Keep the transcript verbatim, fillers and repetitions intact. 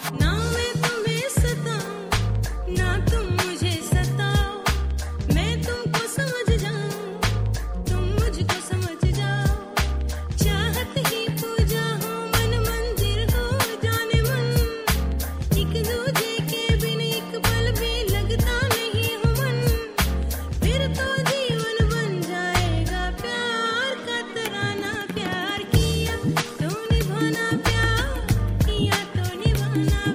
ना मैं तुम्हें सताऊं, ना तुम मुझे सताओ, मैं तुमको समझ जाऊं, तुम मुझको समझ जाओ, चाहत ही पूजा हो, मन मंदिर हो जाने मन, एक दूजे के बिन एक पल भी लगता नहीं हो मन, फिर तो जीवन बन जाएगा प्यार का तराना। प्यार किया तो निभाना, प्यार किया तो निभाना,